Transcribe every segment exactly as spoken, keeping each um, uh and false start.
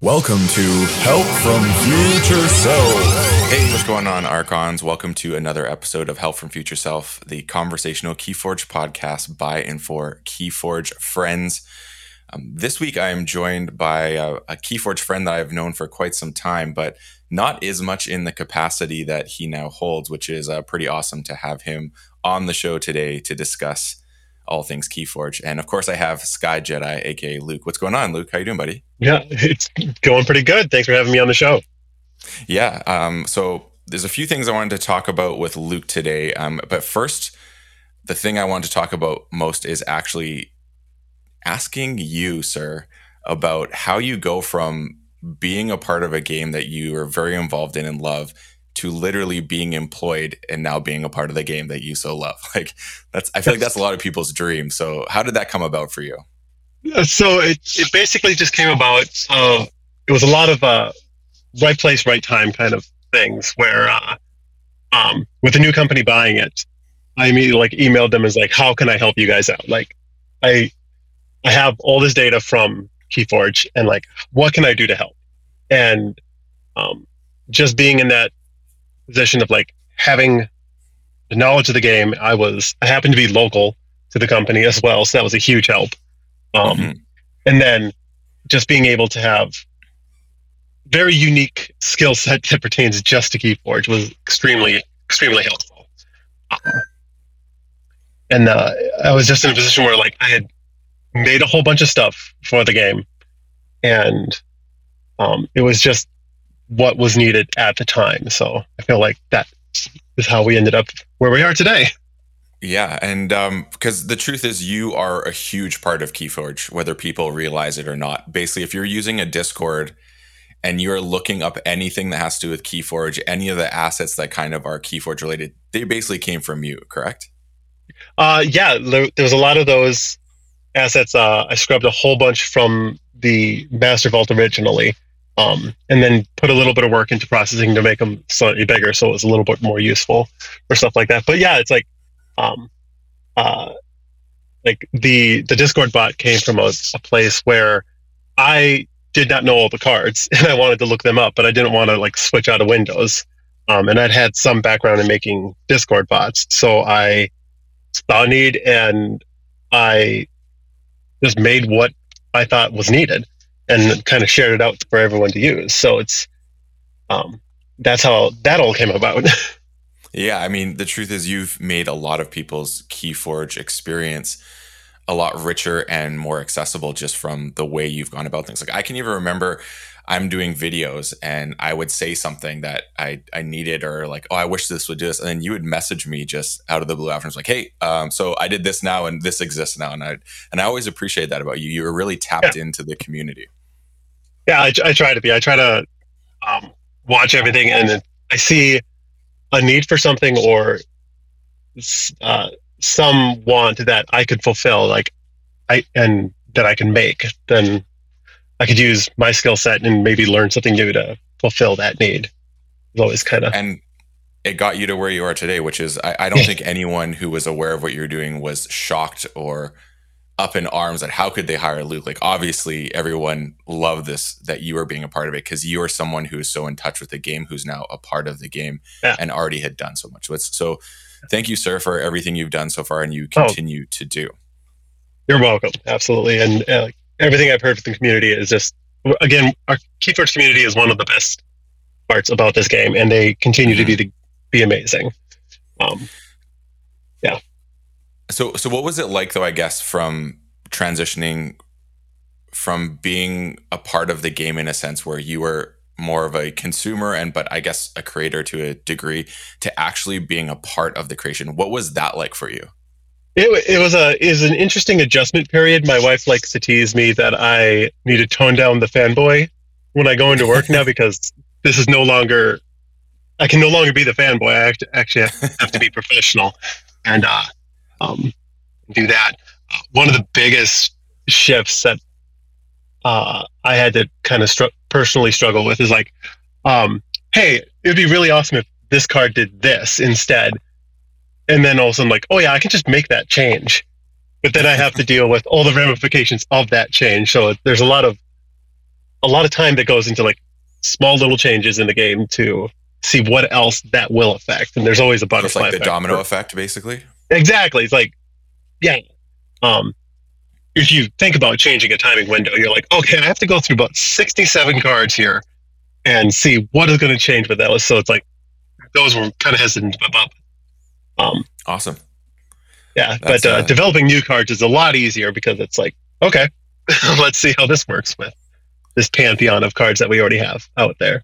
Welcome to Help from Future Self. Hey, what's going on, Archons? Welcome to another episode of Help from Future Self, the conversational Keyforge podcast by and for Keyforge friends. Um, this week, I am joined by a, a Keyforge friend that I've known for quite some time, but not as much in the capacity that he now holds, which is uh, pretty awesome to have him on the show today to discuss all things Keyforge. And of course, I have Sky Jedi, aka Luke. What's going on, Luke? How you doing, buddy? Yeah, it's going pretty good. Thanks for having me on the show. Yeah. Um, so there's a few things I wanted to talk about with Luke today. Um, but first, the thing I wanted to talk about most is actually asking you, sir, about how you go from being a part of a game that you are very involved in and love to literally being employed and now being a part of the game that you so love. Like that's, I feel like that's a lot of people's dream. So how did that come about for you? So it, it basically just came about, uh, it was a lot of uh, right place, right time kind of things where uh, um, with a new company buying it, I immediately like emailed them as like, how can I help you guys out? Like I, I have all this data from Keyforge and like, what can I do to help? And um, just being in that position of like having the knowledge of the game, I was, I happened to be local to the company as well. So that was a huge help. Um, mm-hmm. And then just being able to have very unique skill set that pertains just to Keyforge was extremely, extremely helpful. Um, and uh, I was just in a position where like I had made a whole bunch of stuff for the game, and um, it was just what was needed at the time. So I feel like that is how we ended up where we are today. Yeah, and um, because the truth is you are a huge part of Keyforge, whether people realize it or not. Basically, if you're using a Discord and you're looking up anything that has to do with Keyforge, any of the assets that kind of are Keyforge related, they basically came from you, correct? Uh, yeah, there, there was a lot of those assets. Uh, I scrubbed a whole bunch from the Master Vault originally, um, and then put a little bit of work into processing to make them slightly bigger, so it was a little bit more useful or stuff like that. But yeah, it's like, um, uh, like the the Discord bot came from a, a place where I did not know all the cards, and I wanted to look them up, but I didn't want to like switch out of Windows. Um, and I'd had some background in making Discord bots, so I saw a need and I just made what I thought was needed and kind of shared it out for everyone to use. So it's um, that's how that all came about. Yeah, I mean, the truth is you've made a lot of people's Keyforge experience a lot richer and more accessible just from the way you've gone about things. Like I can even remember I'm doing videos and I would say something that I, I needed or like, oh, I wish this would do this. And then you would message me just out of the blue afterwards like, hey, um, so I did this now and this exists now. And I, and I always appreciate that about you. You were really tapped yeah. into the community. Yeah, I, I try to be. I try to um, watch everything and I see a need for something or uh, some want that I could fulfill, like I and that I can make, then I could use my skill set and maybe learn something new to fulfill that need. It's always kind of and it got you to where you are today, which is I, I don't think anyone who was aware of what you were doing was shocked or up in arms at how could they hire Luke. Like obviously everyone loved this, that you were being a part of it because you are someone who's so in touch with the game, who's now a part of the game yeah. and already had done so much. So, it's, so thank you, sir, for everything you've done so far and you continue oh, to do. You're welcome. Absolutely. And uh, everything I've heard from the community is just, again, our Keyforge community is one of the best parts about this game and they continue mm-hmm. to be, the, be amazing. Um, yeah. So, so what was it like, though, I guess, from transitioning from being a part of the game in a sense where you were more of a consumer and, but I guess a creator to a degree, to actually being a part of the creation? What was that like for you? It, it was a is an interesting adjustment period. My wife likes to tease me that I need to tone down the fanboy when I go into work now because this is no longer, I can no longer be the fanboy. I actually have to be professional. And, uh, Um, do that. Uh, one of the biggest shifts that uh, I had to kind of str- personally struggle with is like, um, hey, it'd be really awesome if this card did this instead. And then all of a sudden like, oh yeah, I can just make that change. But then I have to deal with all the ramifications of that change. So there's a lot of a lot of time that goes into like small little changes in the game to see what else that will affect. And there's always a butterfly It's like the effect domino for, effect, basically. Exactly. It's like, yeah. Um, if you think about changing a timing window, you're like, okay, I have to go through about sixty-seven cards here and see what is going to change with those. So it's like, those were kind of hesitant about. Um, awesome. Yeah, That's, but uh, uh, developing new cards is a lot easier because it's like, okay, let's see how this works with this pantheon of cards that we already have out there.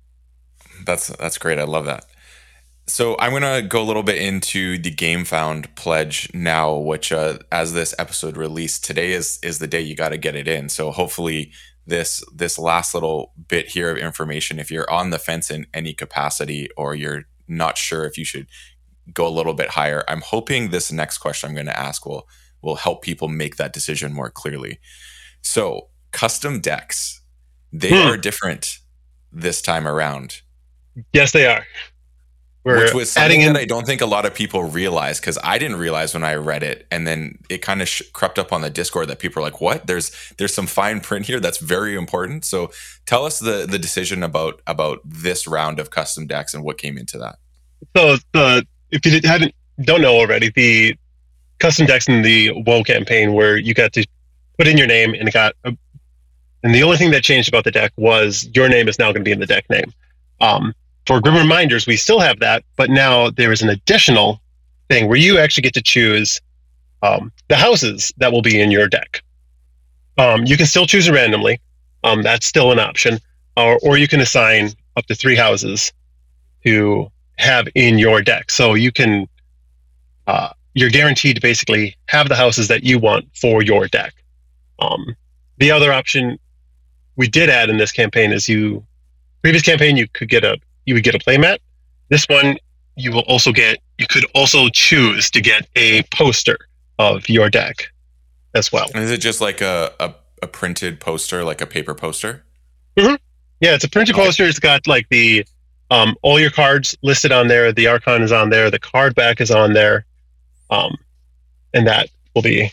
That's that's great. I love that. So I'm going to go a little bit into the GameFound pledge now, which uh, as this episode released today is is the day you got to get it in. So hopefully this this last little bit here of information, if you're on the fence in any capacity or you're not sure if you should go a little bit higher, I'm hoping this next question I'm going to ask will will help people make that decision more clearly. So custom decks, they Hmm. are different this time around. Yes, they are. We're Which was something adding in. that I don't think a lot of people realize, because I didn't realize when I read it, and then it kind of sh- crept up on the Discord that people are like, "What? There's there's some fine print here that's very important." So tell us the the decision about about this round of custom decks and what came into that. So the if you did- hadn't don't know already, the custom decks in the WoW campaign where you got to put in your name and it got, a, and the only thing that changed about the deck was your name is now going to be in the deck name. Um, For Grim Reminders, we still have that, but now there is an additional thing where you actually get to choose um, the houses that will be in your deck. Um, you can still choose it randomly. Um, that's still an option. Or, or you can assign up to three houses to have in your deck. So you can, uh, you're guaranteed to basically have the houses that you want for your deck. Um, the other option we did add in this campaign is you, previous campaign, you could get a you would get a playmat. This one, you will also get, you could also choose to get a poster of your deck as well. And is it just like a, a, a printed poster, like a paper poster? Mm-hmm. Yeah, it's a printed Okay. poster. It's got like the, um, all your cards listed on there. The Archon is on there. The card back is on there. Um, and that will be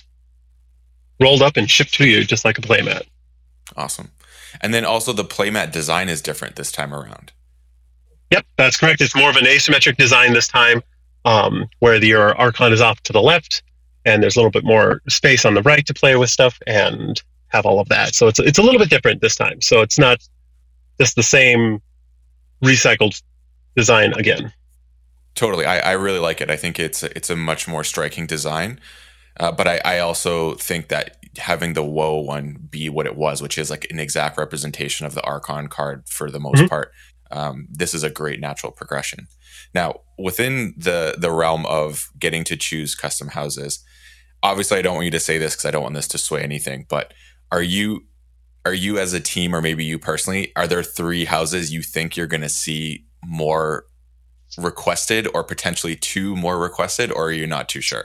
rolled up and shipped to you just like a playmat. Awesome. And then also the playmat design is different this time around. Yep, that's correct. It's more of an asymmetric design this time, um, where the, your Archon is off to the left, and there's a little bit more space on the right to play with stuff and have all of that. So it's it's a little bit different this time. So it's not just the same recycled design again. Totally. I, I really like it. I think it's it's a much more striking design. Uh, but I, I also think that having the WoW one be what it was, which is like an exact representation of the Archon card for the most Mhm. part, um, this is a great natural progression. Now, within the the realm of getting to choose custom houses, obviously I don't want you to say this because I don't want this to sway anything, but are you are you as a team, or maybe you personally, are there three houses you think you're going to see more requested, or potentially two more requested, or are you not too sure?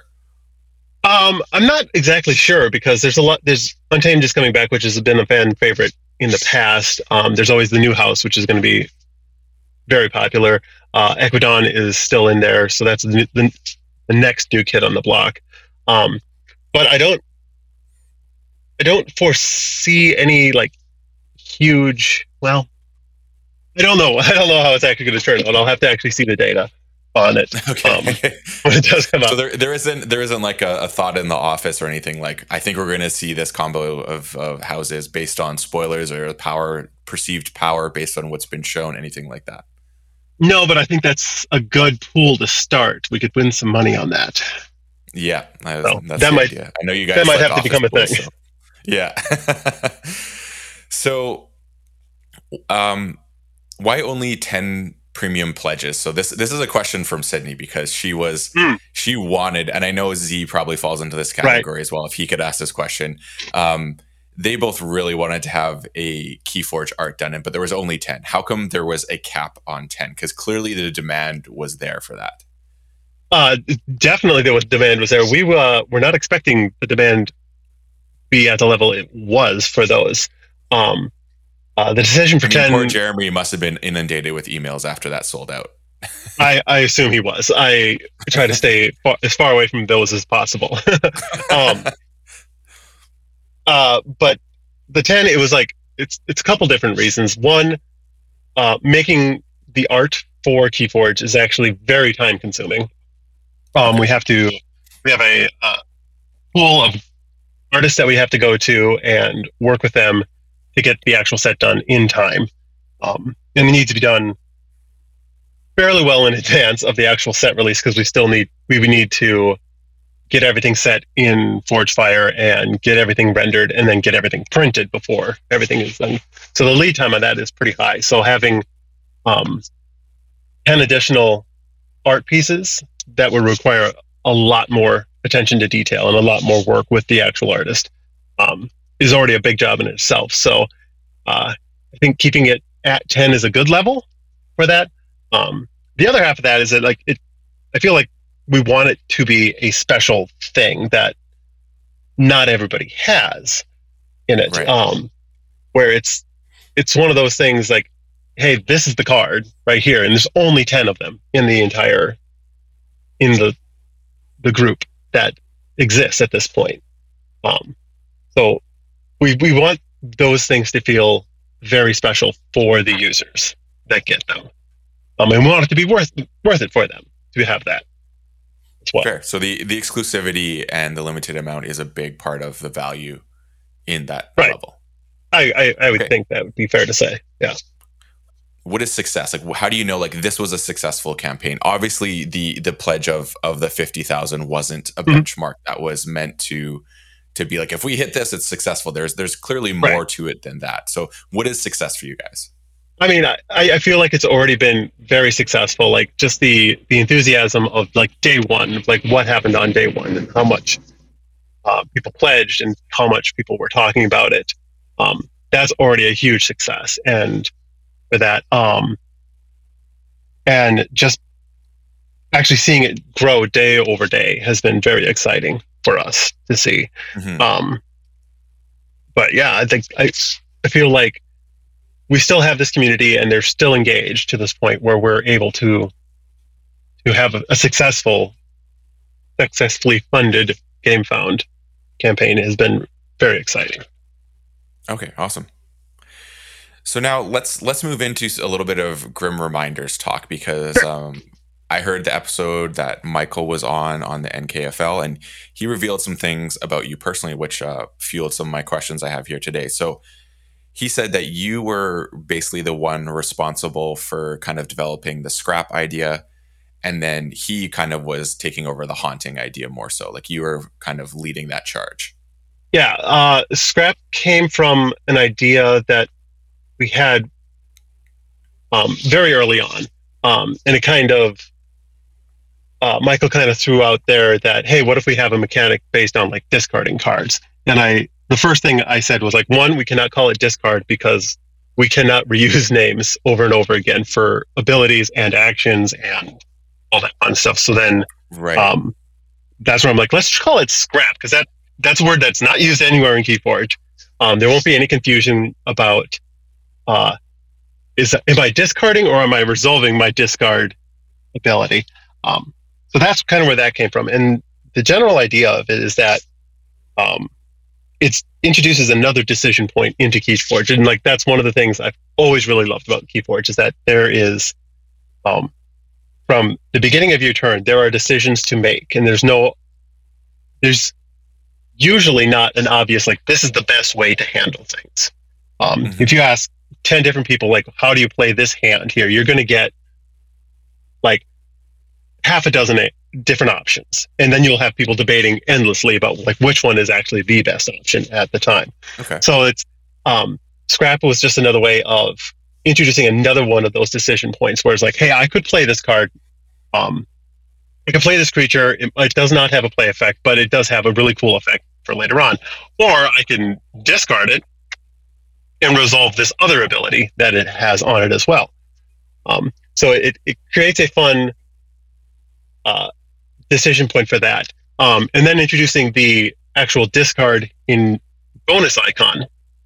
Um, I'm not exactly sure because there's a lot. There's Untamed is coming back, which has been a fan favorite in the past. Um, there's always the new house, which is going to be very popular. Uh, Equidon is still in there, so that's the, the, the next new kid on the block. Um, but I don't, I don't foresee any like huge. Well, I don't know. I don't know how it's actually going to turn out. I'll have to actually see the data on it Okay. um, when it does come out. So there, there isn't there isn't like a, a thought in the office or anything like, I think we're going to see this combo of, of houses based on spoilers or power, perceived power based on what's been shown, anything like that. No, but I think that's a good pool to start. We could win some money on that. Yeah, I- So, that's that the might- idea. I know you guys that might like have to become a office thing. pools, so- Yeah. So, um, why only ten premium pledges? So this this is a question from Sydney because she was Mm. she wanted, and I know Z probably falls into this category as well. If he could ask this question, um, they both really wanted to have a Keyforge art done in, but there was only ten. How come there was a cap on ten? Because clearly the demand was there for that. Uh, definitely, the demand was there. We uh, were not expecting the demand be at the level it was for those. Um, uh, the decision for I mean, ten, poor Jeremy must have been inundated with emails after that sold out. I, I assume he was. I try to stay far, as far away from those as possible. um, uh, but the ten, it was like it's it's a couple different reasons. One, uh, making the art for Keyforge is actually very time consuming. Um, we have to we have a uh, pool of artists that we have to go to and work with them to get the actual set done in time, um, and it needs to be done fairly well in advance of the actual set release, because we still need we would need to get everything set in ForgeFire and get everything rendered and then get everything printed before everything is done. So the lead time on that is pretty high. So having um, ten additional art pieces that would require a lot more attention to detail and a lot more work with the actual artist um, is already a big job in itself. So uh, I think keeping it at ten is a good level for that. Um, the other half of that is that like it, I feel like we want it to be a special thing that not everybody has in it. Right. Um, where it's it's one of those things like, hey, this is the card right here, and there's only ten of them in the entire in the the group that exists at this point. Um, so we we want those things to feel very special for the users that get them. Um, and we want it to be worth worth it for them to have that. Well. Fair. So the, the exclusivity and the limited amount is a big part of the value in that right. level. I, I, I would okay. think that would be fair to say. Yeah. What is success? Like, how do you know, like, this was a successful campaign? Obviously, the the pledge of of the fifty thousand wasn't a mm-hmm. benchmark that was meant to to be like, if we hit this, it's successful. There's there's clearly more right. to it than that. So what is success for you guys? I mean, I, I feel like it's already been very successful. Like just the, the enthusiasm of like day one, like what happened on day one and how much uh, people pledged and how much people were talking about it. Um, that's already a huge success. And for that, um, and just actually seeing it grow day over day has been very exciting for us to see. Mm-hmm. Um, but yeah, I think I, I feel like we still have this community and they're still engaged to this point where we're able to to have a, a successful, successfully funded GameFound campaign has been very exciting. Okay, awesome. So now let's let's move into a little bit of Grim Reminders talk, because sure. um, I heard the episode that Michael was on on the N K F L, and he revealed some things about you personally, which uh, fueled some of my questions I have here today. So he said that you were basically the one responsible for kind of developing the scrap idea, and then he kind of was taking over the haunting idea more so. Like you were kind of leading that charge. Yeah, uh, scrap came from an idea that we had um, very early on, um, and it kind of uh, Michael kind of threw out there that, hey, what if we have a mechanic based on like discarding cards? And I. The first thing I said was like, one, we cannot call it discard because we cannot reuse names over and over again for abilities and actions and all that fun stuff. So then right. um, that's where I'm like, let's call it scrap, because that, that's a word that's not used anywhere in Keyforge. Um, there won't be any confusion about uh, is am I discarding or am I resolving my discard ability? Um, so that's kind of where that came from. And the general idea of it is that um, it introduces another decision point into Keyforge. And like, that's one of the things I've always really loved about Keyforge is that there is, um, from the beginning of your turn, there are decisions to make, and there's no, there's usually not an obvious, like, this is the best way to handle things. Um, mm-hmm. If you ask ten different people, like, how do you play this hand here? You're going to get like half a dozen different options, and then you'll have people debating endlessly about like which one is actually the best option at the time. Okay. So it's um, scrap was just another way of introducing another one of those decision points, where it's like, hey, I could play this card. Um, I can play this creature. It, it does not have a play effect, but it does have a really cool effect for later on. Or I can discard it and resolve this other ability that it has on it as well. Um, so it, it creates a fun uh, decision point for that. Um, and then introducing the actual discard in bonus icon.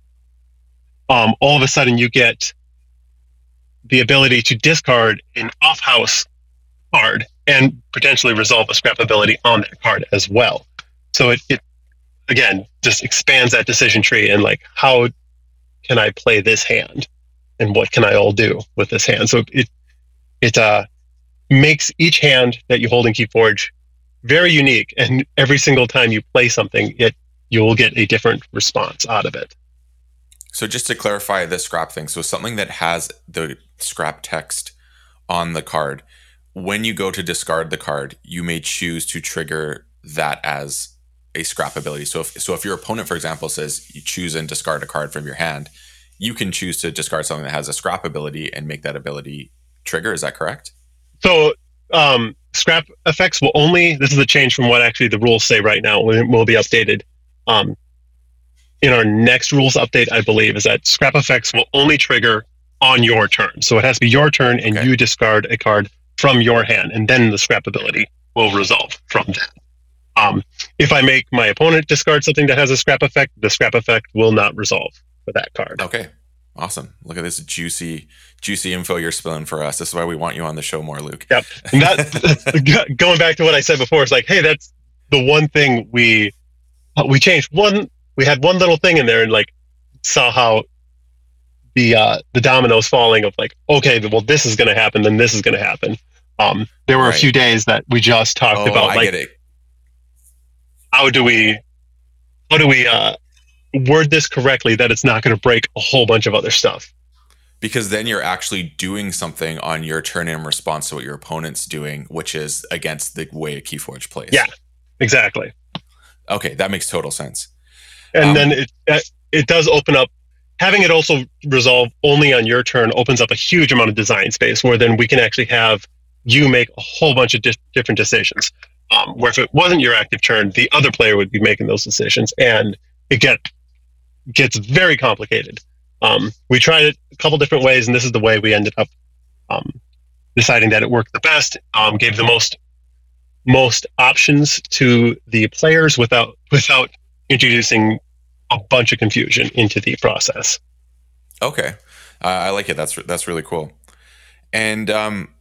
Um, all of a sudden you get the ability to discard an off-house card and potentially resolve a scrap ability on that card as well. So it, it again, just expands that decision tree and like, how can I play this hand, and what can I all do with this hand? So it it uh, makes each hand that you hold in Keyforge very unique, and every single time you play something, it you will get a different response out of it. So just to clarify the scrap thing, so something that has the scrap text on the card, when you go to discard the card, you may choose to trigger that as a scrap ability. So if so if your opponent, for example, says you choose and discard a card from your hand, you can choose to discard something that has a scrap ability and make that ability trigger. Is that correct? So um, scrap effects will only, this is a change from what actually the rules say right now, it will be updated. Um, in our next rules update, I believe, is that scrap effects will only trigger on your turn. So it has to be your turn, and Okay. you discard a card from your hand, and then the scrap ability will resolve from that. Um, if I make my opponent discard something that has a scrap effect, the scrap effect will not resolve for that card. Okay. Awesome. Look at this juicy, juicy info you're spilling for us. This is why we want you on the show more, Luke. Yep. And that, going back to what I said before, it's like, hey, that's the one thing we we changed. One, we had one little thing in there, and like saw how the uh, the dominoes falling of like, okay, well, this is going to happen, then this is going to happen. Um, there were Right. a few days that we just talked Oh, about I like, get it. how do we how do we uh, word this correctly that it's not going to break a whole bunch of other stuff. Because then you're actually doing something on your turn in response to what your opponent's doing, which is against the way a Keyforge plays. Yeah. Exactly. Okay, that makes total sense. And Um, then it uh, it does open up, having it also resolve only on your turn opens up a huge amount of design space, where then we can actually have you make a whole bunch of di- different decisions. Um, where if it wasn't your active turn, the other player would be making those decisions, and it get gets very complicated. Um, we tried it a couple different ways, and this is the way we ended up um, deciding that it worked the best. Um, gave the most most options to the players without without introducing a bunch of confusion into the process. Okay, uh, I like it. That's that's really cool. And um,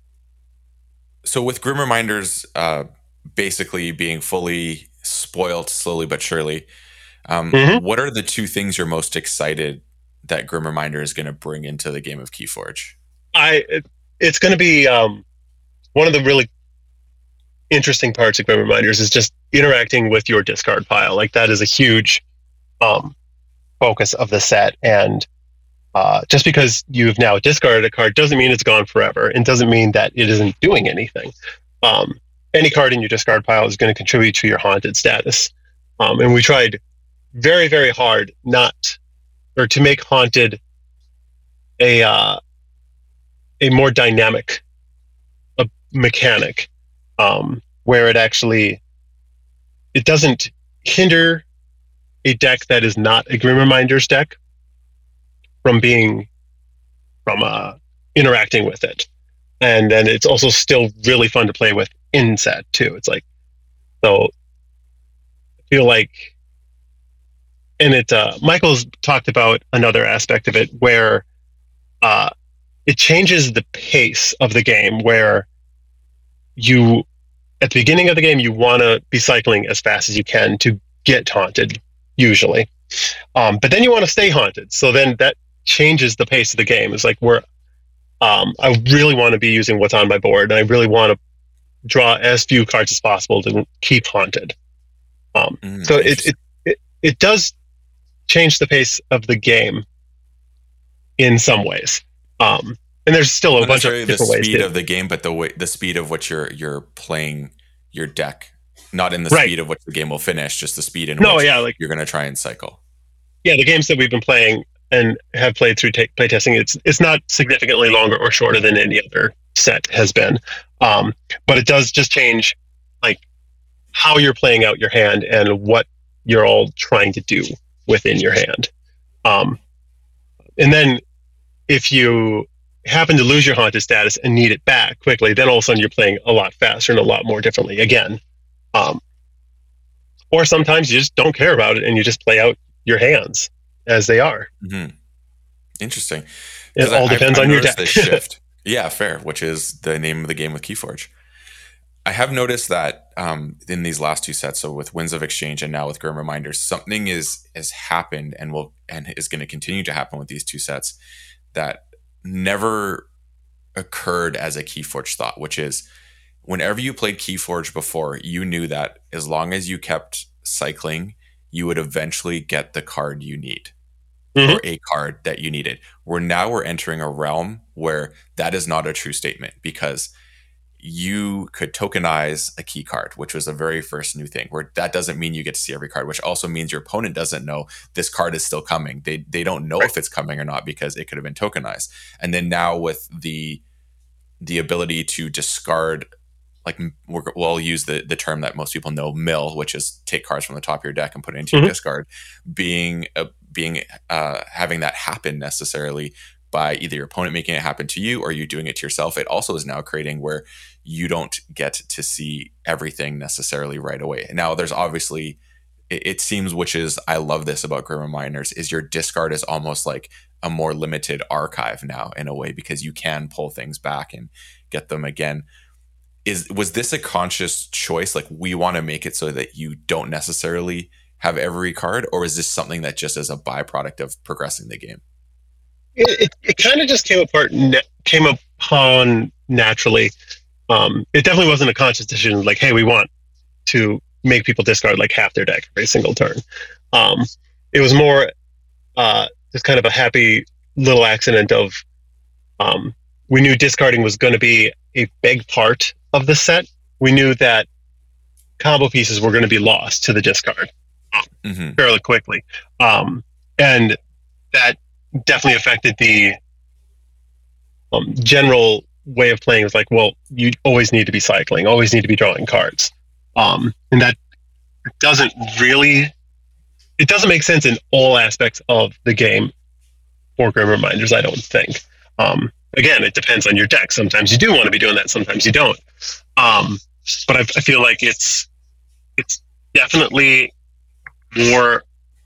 so with Grim Reminders, uh, basically being fully spoiled slowly but surely, um, Mhm. what are the two things you're most excited that Grim Reminder is going to bring into the game of Keyforge? I it, it's going to be um, one of the really interesting parts of Grim Reminders is just interacting with your discard pile. Like that is a huge um, focus of the set, and uh, just because you've now discarded a card doesn't mean it's gone forever, and doesn't mean that it isn't doing anything. Um, any card in your discard pile is going to contribute to your haunted status, um, and we tried very, very hard not or to make haunted a uh, a more dynamic a mechanic, um, where it actually it doesn't hinder a deck that is not a Grim Reminders deck from being from uh, interacting with it, and then it's also still really fun to play with in set too. It's like so I feel like, and it uh, Michael's talked about another aspect of it where uh, it changes the pace of the game, where you at the beginning of the game you want to be cycling as fast as you can to get haunted usually, um, but then you want to stay haunted, so then that changes the pace of the game. It's like we're um, I really want to be using what's on my board, and I really want to draw as few cards as possible to keep haunted. Um, Mm, so it, interesting. it it it does change the pace of the game in some ways, um, and there's still a Not bunch of necessarily the different ways speed to, of the game, but the way the speed of what you're you're playing your deck, not in the Right. speed of which the game will finish, just the speed in no which yeah like you're going to try and cycle. yeah the games that we've been playing and have played through ta- playtesting, it's it's not significantly longer or shorter than any other set has been, um, but it does just change like how you're playing out your hand and what you're all trying to do within your hand, um, and then if you happen to lose your haunted status and need it back quickly, then all of a sudden you're playing a lot faster and a lot more differently again, um, or sometimes you just don't care about it and you just play out your hands as they are. hmm Interesting. It 'Cause all I- depends I've on your noticed deck. this shift. Yeah, fair. Which is the name of the game with Keyforge. I have noticed that um, in these last two sets, so with Winds of Exchange and now with Grim Reminders, something is has happened and will and is going to continue to happen with these two sets that never occurred as a Keyforge thought, which is whenever you played Keyforge before, you knew that as long as you kept cycling, you would eventually get the card you need. Mm-hmm. Or a card that you needed. Where now we're entering a realm where that is not a true statement, because you could tokenize a key card, which was the very first new thing, where that doesn't mean you get to see every card, which also means your opponent doesn't know this card is still coming. They they don't know right. if it's coming or not because it could have been tokenized. And then now with the the ability to discard, like we're, we'll use the, the term that most people know, mill, which is take cards from the top of your deck and put it into mm-hmm. your discard, being a, being uh, having that happen necessarily by either your opponent making it happen to you or you doing it to yourself. It also is now creating where you don't get to see everything necessarily right away. Now, there's obviously, it, it seems, which is, I love this about Grim Reminders, is your discard is almost like a more limited archive now in a way, because you can pull things back and get them again. Is was this a conscious choice? Like, we want to make it so that you don't necessarily have every card, or is this something that just is a byproduct of progressing the game? It it, it kind of just came apart, came upon naturally. Um, it definitely wasn't a conscious decision. Like, hey, we want to make people discard like half their deck every single turn. Um, it was more uh, just kind of a happy little accident of um, we knew discarding was going to be a big part of the set. We knew that combo pieces were going to be lost to the discard mm-hmm. fairly quickly. Um, and that definitely affected the um, general way of playing. It was like, well, you always need to be cycling, always need to be drawing cards. Um, and that doesn't really, it doesn't make sense in all aspects of the game for Grim Reminders, I don't think. Um, again, it depends on your deck. Sometimes you do want to be doing that, sometimes you don't. Um, but I, I feel like it's it's definitely more,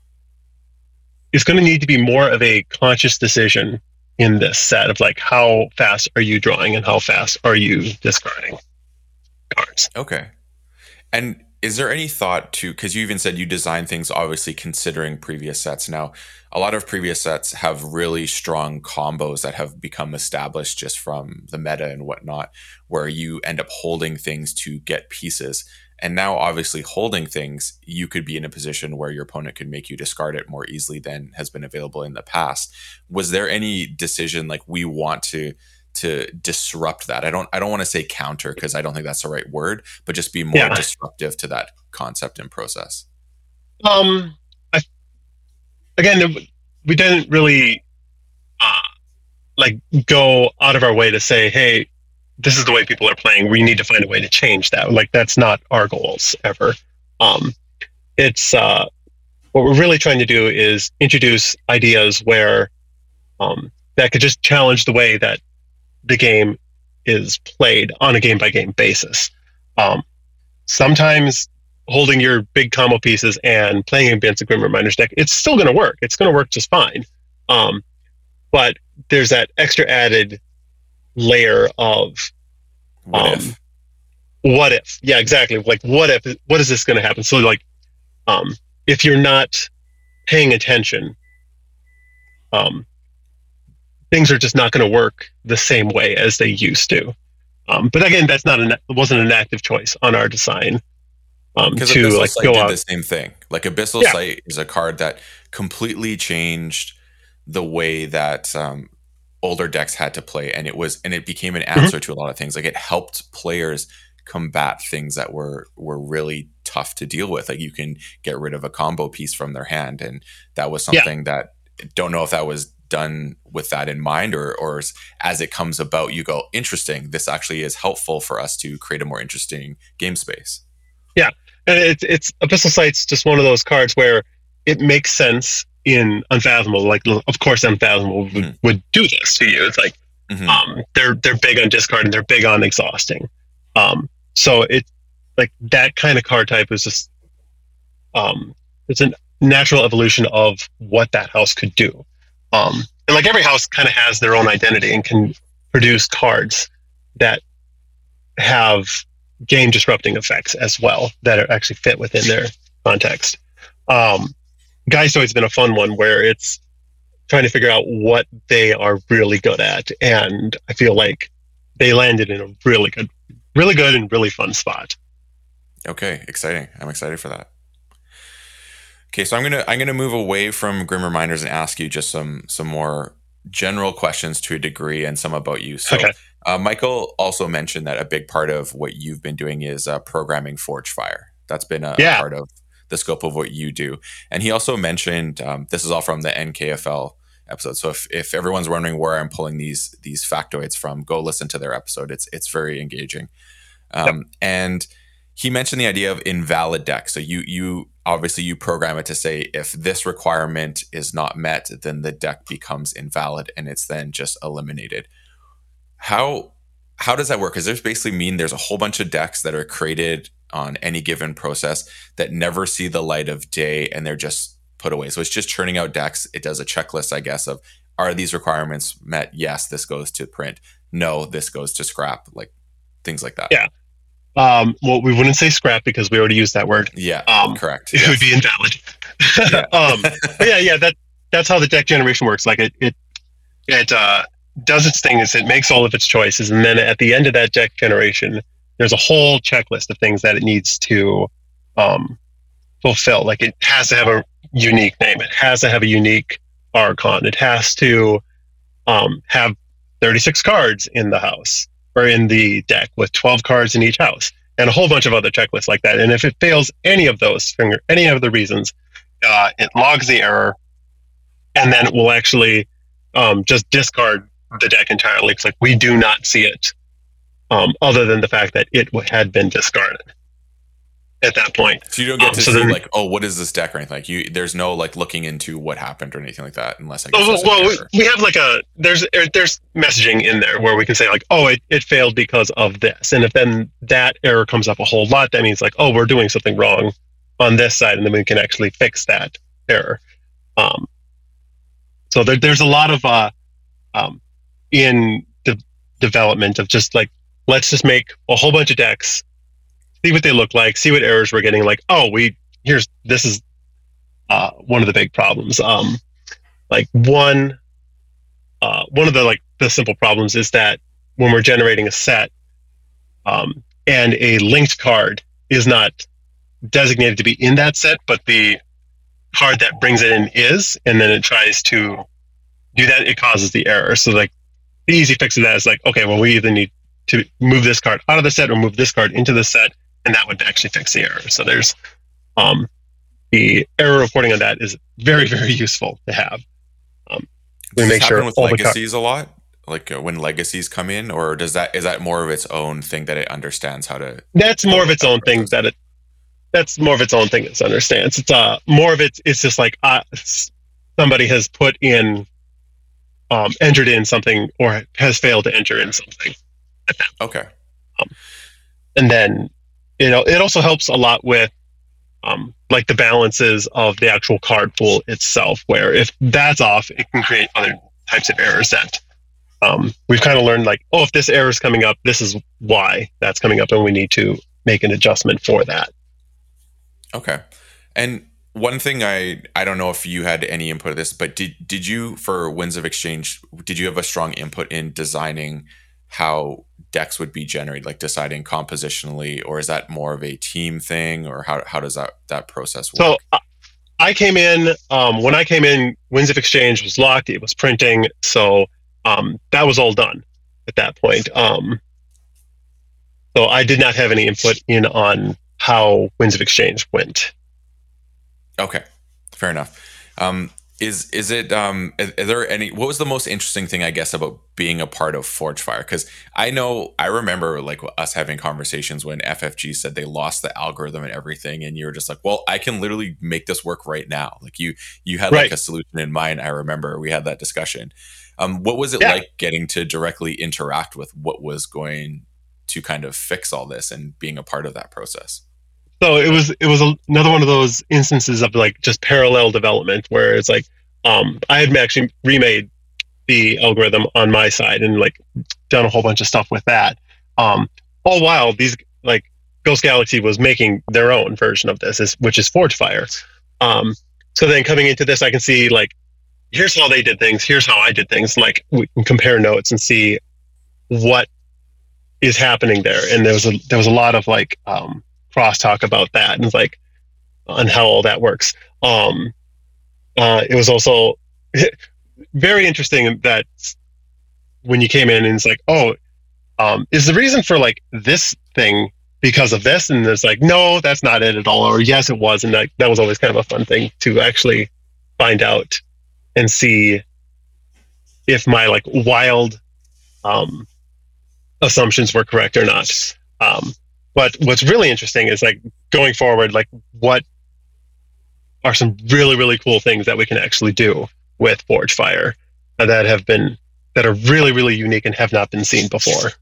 it's going to need to be more of a conscious decision in this set of like, how fast are you drawing and how fast are you discarding cards? Okay. And is there any thought to, because you even said you design things obviously considering previous sets. Now, a lot of previous sets have really strong combos that have become established just from the meta and whatnot, where you end up holding things to get pieces. And now, obviously, holding things, you could be in a position where your opponent could make you discard it more easily than has been available in the past. Was there any decision like, we want to to disrupt that? I don't I don't want to say counter, because I don't think that's the right word, but just be more yeah. disruptive to that concept and process? Um, I, again, we didn't really uh, like go out of our way to say, hey, this is the way people are playing. We need to find a way to change that. Like, that's not our goals ever. Um, it's uh, what we're really trying to do is introduce ideas where um, that could just challenge the way that the game is played on a game-by-game basis. Um, sometimes holding your big combo pieces and playing against a Grim Reminders deck, it's still going to work. It's going to work just fine. Um, but there's that extra added layer of what um, if? What if? Yeah, exactly. Like, what if? What is this going to happen? So, like, um, if you're not paying attention, um, things are just not going to work the same way as they used to. Um, but again, that's not an wasn't an active choice on our design. Um, because to Abyssal like Sight go did out. the same thing. Like, Abyssal Yeah. Sight is a card that completely changed the way that um, older decks had to play, and it was and it became an answer mm-hmm. to a lot of things. Like, it helped players combat things that were were really tough to deal with. Like, you can get rid of a combo piece from their hand, and that was something yeah. that, don't know if that was done with that in mind, or or as it comes about, you go, interesting, this actually is helpful for us to create a more interesting game space. Yeah, and it's it's Abyssal Sight's just one of those cards where it makes sense in Unfathomable. Like, of course, Unfathomable would, mm-hmm. would do this to you. It's like mm-hmm. um, they're they're big on discard and they're big on exhausting. Um, so it like that kind of card type is just um, it's a natural evolution of what that house could do. Um, and like every house kind of has their own identity and can produce cards that have game disrupting effects as well that are actually fit within their context. Um, Geistoid's been a fun one where it's trying to figure out what they are really good at, and I feel like they landed in a really good, really good and really fun spot. Okay, exciting! I'm excited for that. Okay, so I'm gonna I'm gonna move away from Grim Reminders and ask you just some some more general questions to a degree, and some about you. So, okay. uh, Michael also mentioned that a big part of what you've been doing is uh, programming Forgefire. That's been a, Yeah. a part of the scope of what you do. And he also mentioned, um, this is all from the N K F L episode. So if, if everyone's wondering where I'm pulling these these factoids from, go listen to their episode. It's it's very engaging. Um, yep. And he mentioned the idea of invalid decks. So you you obviously you program it to say if this requirement is not met, then the deck becomes invalid and it's then just eliminated. How how does that work? Because there's basically mean there's a whole bunch of decks that are created on any given process that never see the light of day and they're just put away. So it's just churning out decks. It does a checklist, I guess, of are these requirements met? Yes, this goes to print. No, this goes to scrap, like things like that. Yeah. Um, well, we wouldn't say scrap because we already used that word. Yeah, um, correct. It yes. would be invalid. Yeah. um, but yeah, yeah, that that's how the deck generation works. Like it, it, it uh, does its thing. Is it makes all of its choices, and then at the end of that deck generation, there's a whole checklist of things that it needs to um, fulfill. Like it has to have a unique name. It has to have a unique Archon. It has to um, have thirty-six cards in the house or in the deck with twelve cards in each house, and a whole bunch of other checklists like that. And if it fails any of those, for any of the reasons, uh, it logs the error, and then it will actually um, just discard the deck entirely. It's like we do not see it. Um, other than the fact that it had been discarded at that point. So you don't get um, to so see then, like, oh, what is this deck or anything like you? There's no like looking into what happened or anything like that, unless I guess. Oh, well, we, we have like a there's there's messaging in there where we can say like, oh, it, it failed because of this, and if then that error comes up a whole lot, that means like, oh, we're doing something wrong on this side, and then we can actually fix that error. Um, so there, there's a lot of uh, um, in the development of just like. Let's just make a whole bunch of decks, see what they look like, see what errors we're getting. Like, oh, we here's this is uh, one of the big problems. Um, like one, uh, one of the like the simple problems is that when we're generating a set, um, and a linked card is not designated to be in that set, but the card that brings it in is, and then it tries to do that, it causes the error. So like the easy fix of that is like, okay, well, we either need to move this card out of the set or move this card into the set, and that would actually fix the error. So there's um, the error reporting on that is very, very useful to have. Um, we make sure with legacies a lot, like uh, when legacies come in, or does that is that more of its own thing that it understands how to? That's more of its own thing that it. That's more of its own thing it understands. It's uh more of it. It's just like uh, somebody has put in, um, entered in something or has failed to enter in something. Okay. Um, and then, you know, it also helps a lot with um, like the balances of the actual card pool itself, where if that's off, it can create other types of errors that um, we've kind of learned like, oh, if this error is coming up, this is why that's coming up, and we need to make an adjustment for that. Okay. And one thing I, I don't know if you had any input of this, but did, did you, for Winds of Exchange, did you have a strong input in designing how decks would be generated, like deciding compositionally, or is that more of a team thing, or how how does that that process work? So uh, I came in um, when I came in, Winds of Exchange was locked, it was printing, so um, that was all done at that point. Um, so I did not have any input in on how Winds of Exchange went. Okay, fair enough. Um, Is is it um is, is there any what was the most interesting thing, I guess, about being a part of Forgefire? Because I know I remember like us having conversations when F F G said they lost the algorithm and everything, and you were just like, well, I can literally make this work right now. Like you you had right. like a solution in mind. I remember we had that discussion. Um, what was it yeah. like getting to directly interact with what was going to kind of fix all this and being a part of that process? So it was it was another one of those instances of like just parallel development where it's like um, I had actually remade the algorithm on my side and like done a whole bunch of stuff with that. Um, all while these like Ghost Galaxy was making their own version of this, is, which is Forgefire. Um, so then coming into this, I can see like, here's how they did things. Here's how I did things. Like we can compare notes and see what is happening there. And there was a, there was a lot of like, um, crosstalk about that and like on how all that works. Um, uh, it was also very interesting that when you came in and it's like, oh, um, is the reason for like this thing because of this? And it's like, no, that's not it at all. Or yes, it was. And that, that was always kind of a fun thing to actually find out and see if my like wild um, assumptions were correct or not. Um, but what's really interesting is like going forward, like what are some really, really cool things that we can actually do with Forgefire that have been, that are really, really unique and have not been seen before.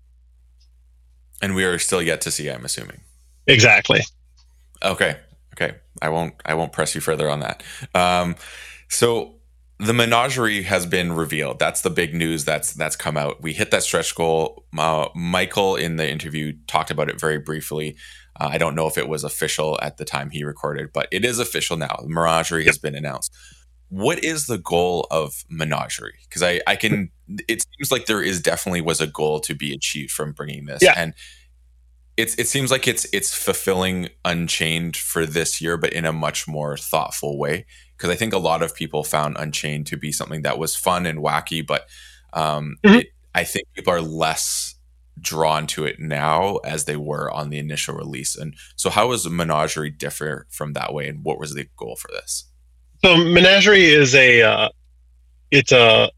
And we are still yet to see, I'm assuming. Exactly. Okay. Okay. I won't, I won't press you further on that. Um, so the menagerie has been revealed. That's the big news that's that's come out. We hit that stretch goal. Uh, Michael in the interview talked about it very briefly. Uh, I don't know if it was official at the time he recorded, but it is official now. The menagerie has been announced. What is the goal of menagerie? Because I, I can, it seems like there is definitely was a goal to be achieved from bringing this. Yeah. And it's, it seems like it's, it's fulfilling Unchained for this year, but in a much more thoughtful way. Because I think a lot of people found Unchained to be something that was fun and wacky, but um, mm-hmm. it, I think people are less drawn to it now as they were on the initial release. And so how does Menagerie differ from that way? And what was the goal for this? So Menagerie is a, uh, it's a,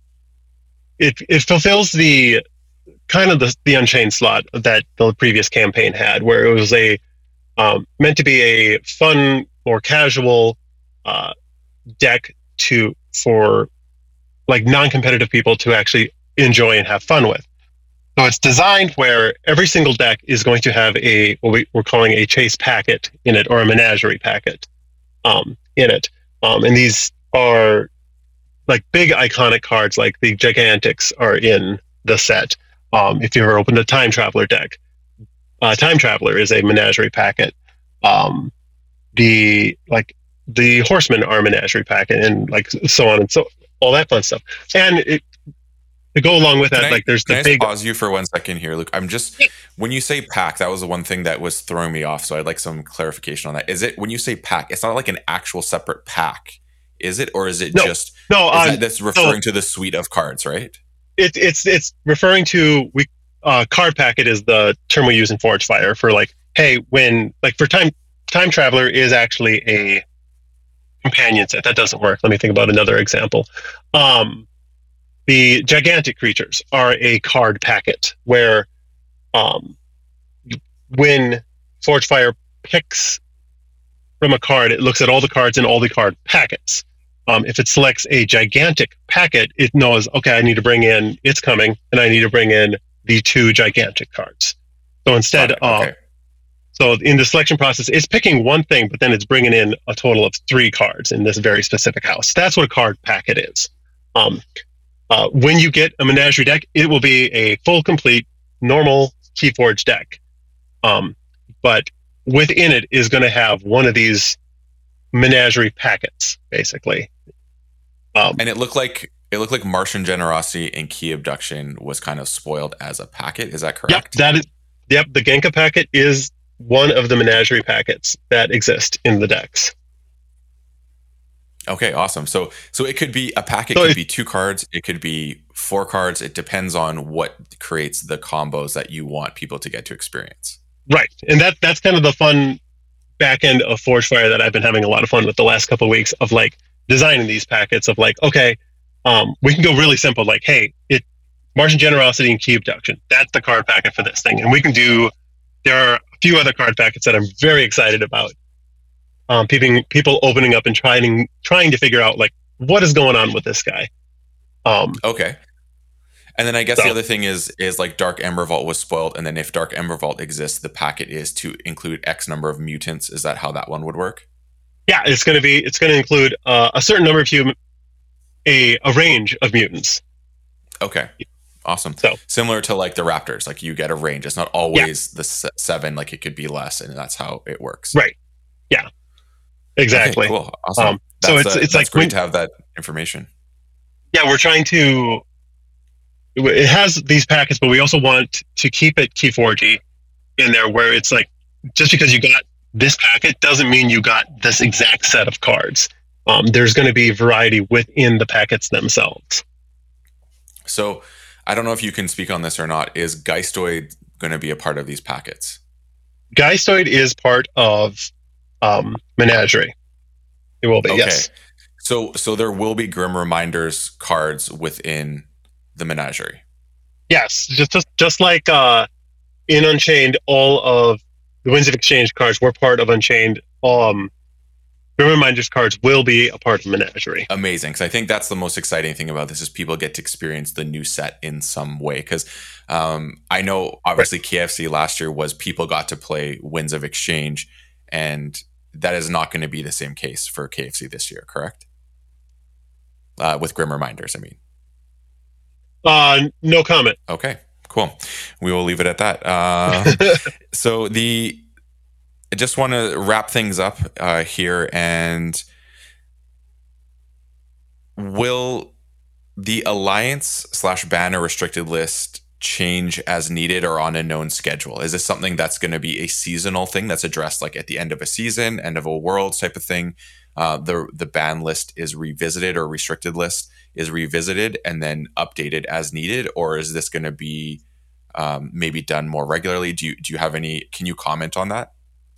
it, it fulfills the kind of the, the Unchained slot that the previous campaign had, where it was a, um, meant to be a fun, more casual, uh, deck to, for like non-competitive people to actually enjoy and have fun with. So it's designed where every single deck is going to have a, what we, we're calling a chase packet in it, or a menagerie packet um, in it. Um, and these are like big iconic cards, like the Gigantics are in the set. Um, if you ever opened a Time Traveler deck, uh, Time Traveler is a menagerie packet. Um, the like the Horsemen are a menagerie packet, and like so on and so all that fun stuff. And it, to go along with that, can I, like there's can the I big. Pause you for one second here, Luke. I'm just when you say pack, that was the one thing that was throwing me off. So I'd like some clarification on that. Is it when you say pack? It's not like an actual separate pack, is it, or is it no, just no? Is um, that, that's referring no, to the suite of cards, right? It, it's it's referring to we uh, card packet is the term we use in Forgefire for like, hey, when like for time time traveler is actually a companion set. That doesn't work. Let me think about another example. Um, the gigantic creatures are a card packet where um, when Forgefire picks from a card, it looks at all the cards in all the card packets. Um, if it selects a gigantic packet, it knows, okay, I need to bring in, it's coming, and I need to bring in the two gigantic cards. So instead, okay. um, so in the selection process, it's picking one thing, but then it's bringing in a total of three cards in this very specific house. That's what a card packet is. Um, uh, when you get a Menagerie deck, it will be a full, complete, normal Keyforge deck. Um, but within it is going to have one of these Menagerie packets, basically. Um, and it looked like it looked like Martian Generosity and Key Abduction was kind of spoiled as a packet. Is that correct? Yep, that is. Yep, the Genka packet is one of the Menagerie packets that exist in the decks. Okay, awesome. So, so it could be a packet. So could if, be two cards. It could be four cards. It depends on what creates the combos that you want people to get to experience. Right, and that that's kind of the fun back end of Forgefire that I've been having a lot of fun with the last couple of weeks of like designing these packets of like, okay, um, we can go really simple, like, hey, it Martian Generosity and Key Abduction. That's the card packet for this thing, and we can do. There are a few other card packets that I'm very excited about. Um, people people opening up and trying trying to figure out like what is going on with this guy. Um, okay. And then I guess so, the other thing is is like Dark Ember Vault was spoiled, and then if Dark Ember Vault exists, the packet is to include X number of mutants. Is that how that one would work? Yeah, it's going to be it's going to include uh, a certain number of human, a a range of mutants. Okay. Awesome. So similar to like the Raptors, like you get a range. It's not always yeah. the se- seven, like it could be less, and that's how it works. Right. Yeah. Exactly. Okay, cool. Awesome. Um, so it's uh, it's that's like great when, to have that information. Yeah, we're trying to. It has these packets, but we also want to keep it Keyforge in there, where it's like just because you got this packet doesn't mean you got this exact set of cards. Um, there's going to be variety within the packets themselves. So I don't know if you can speak on this or not. Is Geistoid going to be a part of these packets? Geistoid is part of um, Menagerie. It will be, okay. Yes. So so there will be Grim Reminders cards within the Menagerie? Yes. Just just, just like uh, in Unchained, all of the Winds of Exchange cards were part of Unchained. Um, Grim Reminders cards will be a part of Menagerie. Amazing, because I think that's the most exciting thing about this is people get to experience the new set in some way. Because um, I know, obviously, right. K F C last year was people got to play Winds of Exchange, and that is not going to be the same case for K F C this year, correct? Uh, with Grim Reminders, I mean. Uh, no comment. Okay, cool. We will leave it at that. Uh, so the... I just want to wrap things up uh, here, and will the Alliance slash banner restricted list change as needed or on a known schedule? Is this something that's going to be a seasonal thing that's addressed like at the end of a season, end of a world type of thing? Uh, the the ban list is revisited or restricted list is revisited and then updated as needed, or is this going to be um, maybe done more regularly? Do you do you have any? Can you comment on that?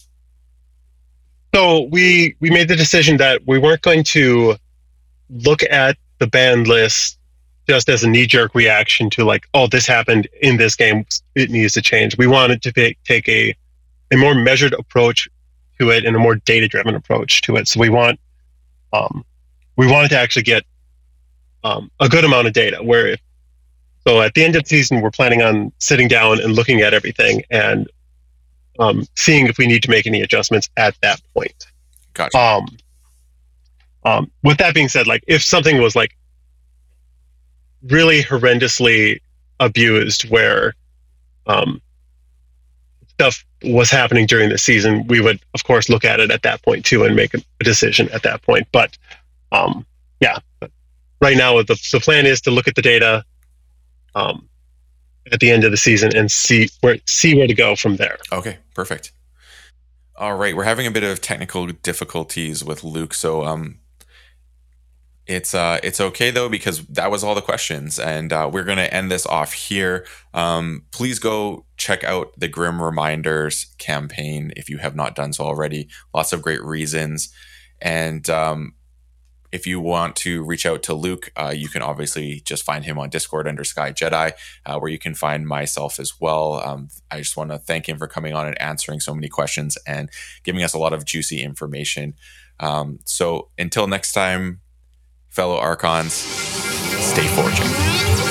So we we made the decision that we weren't going to look at the banned list just as a knee-jerk reaction to like, oh, this happened in this game, it needs to change. We wanted to be, take a a more measured approach to it and a more data-driven approach to it. So we want um, we wanted to actually get um, a good amount of data. Where if, so at the end of the season, we're planning on sitting down and looking at everything and Um, seeing if we need to make any adjustments at that point. Gotcha. Um, um, with that being said, like if something was like really horrendously abused, where um, stuff was happening during the season, we would of course look at it at that point too and make a, a decision at that point. But um, yeah, but right now the the plan is to look at the data Um, at the end of the season and see where see where to go from there. Okay, perfect. All right, we're having a bit of technical difficulties with Luke, so um, it's uh, it's okay though because that was all the questions, and uh, we're gonna end this off here. Um, please go check out the Grim Reminders campaign if you have not done so already. Lots of great reasons, and um, if you want to reach out to Luke, uh, you can obviously just find him on Discord under Sky Jedi, uh, where you can find myself as well. Um, I just want to thank him for coming on and answering so many questions and giving us a lot of juicy information. Um, so until next time, fellow Archons, stay forging.